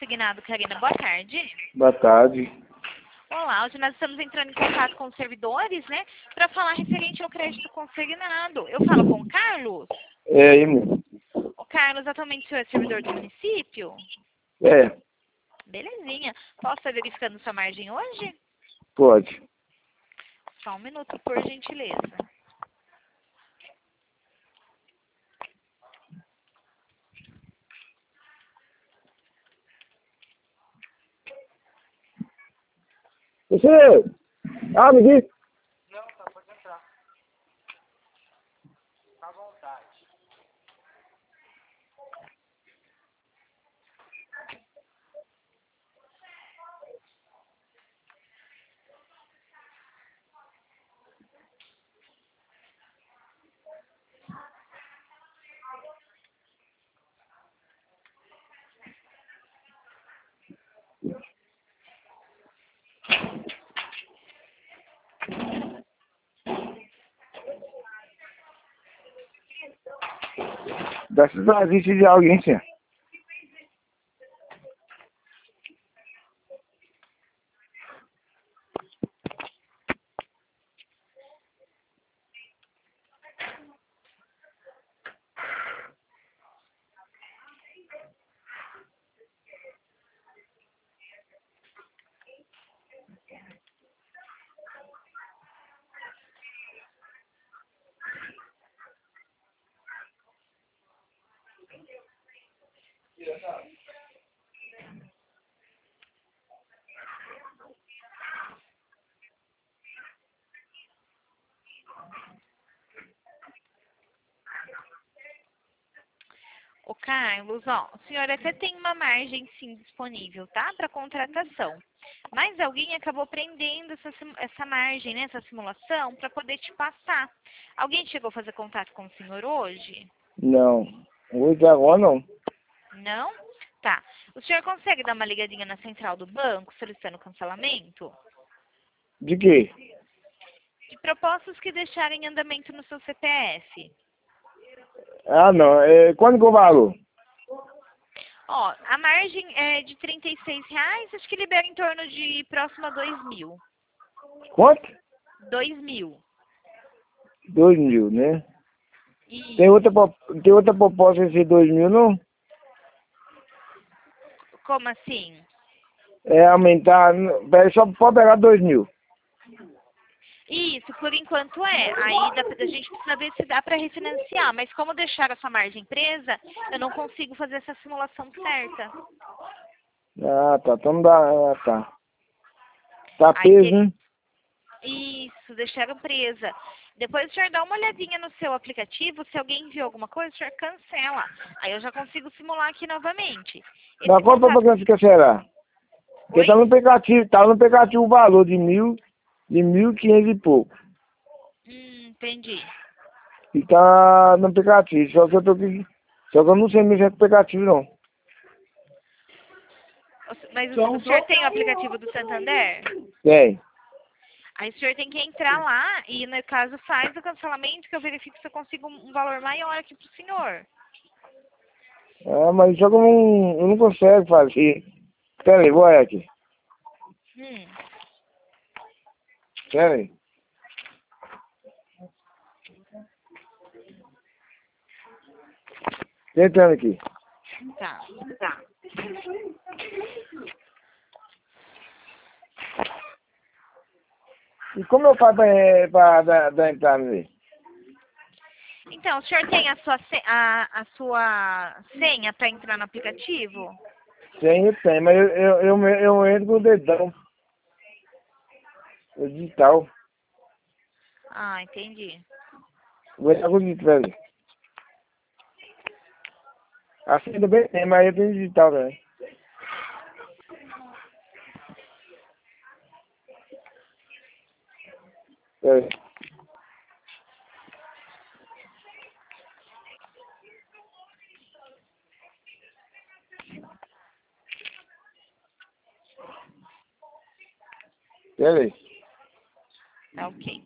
consignado, Karina. Boa tarde. Boa tarde. Olá, hoje nós estamos entrando em contato com os servidores, né? Para falar referente ao crédito consignado. Eu falo com o Carlos? É aí, meu. O Carlos, atualmente o senhor é servidor do município? É, Belezinha. Posso estar verificando sua margem hoje? pode. Só um minuto, por gentileza. Você abre aqui. Dessa existe de alguém, sim. Ô Carlos, ó, o senhor até tem uma margem sim disponível, tá? Para contratação. Mas alguém acabou prendendo essa margem, né? Essa simulação, para poder te passar. Alguém chegou a fazer contato com o senhor hoje? Não. Hoje agora não. Não? Tá. O senhor consegue dar uma ligadinha na central do banco solicitando cancelamento? De quê? De propostas que deixarem em andamento no seu CPF. Ah, não. É, quando que eu valor? Ó, a margem é de R$ 36, acho que libera em torno de próximo a 2.000. Quanto? 2.000. 2.000, né? E Tem outra proposta esse 2.000, não? como assim? É aumentar. Só pode pegar 2.000. Isso, por enquanto é. Aí a gente precisa ver se dá para refinanciar. Mas como deixar a sua margem presa, eu não consigo fazer essa simulação certa. Ah, tá. Então não dá. Ah, tá. Tá Aí peso, né? isso, deixaram presa. Depois o senhor dá uma olhadinha no seu aplicativo, se alguém enviou alguma coisa, o senhor cancela. Aí eu já consigo simular aqui novamente. Mas Esse qual contato... propaganda que será? Porque Oi? tá no aplicativo o valor de 1.500 e pouco. Entendi. E tá no aplicativo. Só que eu tô aqui. Só que eu não sei mexer com aplicativo, não. Mas o senhor tem o aplicativo do Santander? Tem. Aí o senhor tem que entrar lá e, no caso, faz o cancelamento que eu verifico se eu consigo um valor maior aqui pro senhor. Ah, mas só que eu não consigo fazer. Pera aí, vou olhar aqui. Hum, Pera aí. Tentando aqui. tá. E como eu faço pra dar entrada nele? Então, o senhor tem a sua senha para entrar no aplicativo? Tem, mas eu entro com o dedão. O digital. Ah, entendi. Vou entrar com o digital, pera aí. Assim também tem, mas eu tenho digital também. Pera aí. Pera aí. Tá ok.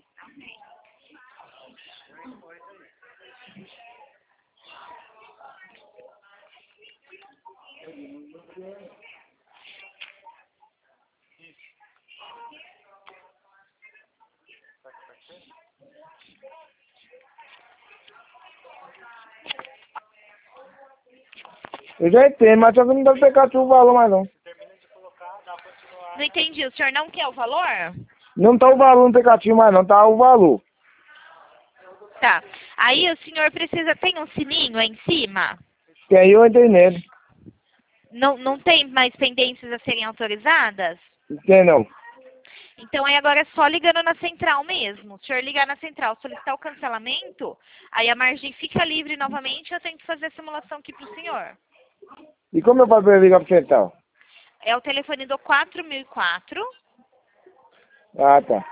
Eu já entendo, mas só que não dá pra pegar o valor mais não. Não entendi. O senhor não quer o valor? Não tá o valor no aplicativo mais não, tá o valor. Tá. Aí o senhor precisa... Tem um sininho aí em cima? Que aí eu entrei nele. Não tem mais pendências a serem autorizadas? Não tem não. Então aí agora é só ligando na central mesmo. Se o senhor ligar na central, solicitar o cancelamento, aí a margem fica livre novamente e eu tento fazer a simulação aqui pro senhor. E como eu faço pra ligar pro central? É o telefone do 4004 Ah, tá.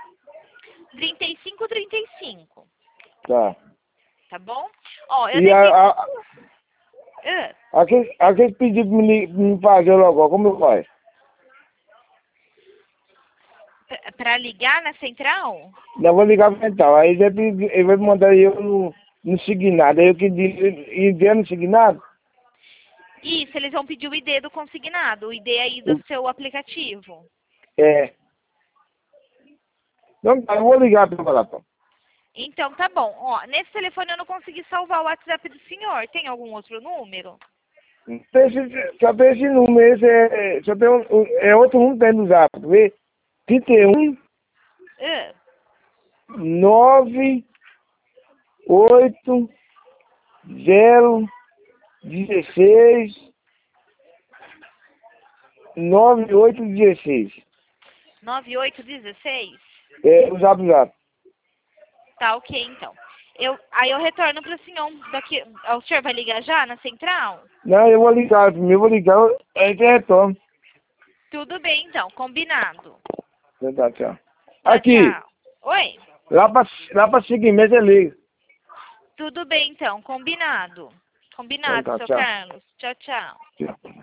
3535. Tá. Tá bom? Ó, eu E dei... aquele pedido me fazer logo, como eu faço? Pra ligar na central? Eu vou ligar pro central, aí ele vai me mandar eu no Signado. Aí eu que digo, enviar no Signado? Isso, eles vão pedir o ID do consignado, o ID aí do seu aplicativo. É. Então tá, eu vou ligar pra falar, pô. Então tá bom. Ó, nesse telefone eu não consegui salvar o WhatsApp do senhor. Tem algum outro número? Só tem esse número, só tem é outro número dentro do zap, vê? 31 9 8 0 16 9816. 9816? É, o zap. Tá, ok, então. Aí eu retorno pro senhor daqui. O senhor vai ligar já na central? Não, eu vou ligar, primeiro eu vou ligar, aí você retorna. Tudo bem, então. Combinado. Então tá, tchau. Tchau, Aqui, tchau. Oi? lá pra seguimento eu ligo. Tudo bem, então. Combinado. Então Combinado, tá, seu tchau. Carlos. Tchau, tchau. Tchau.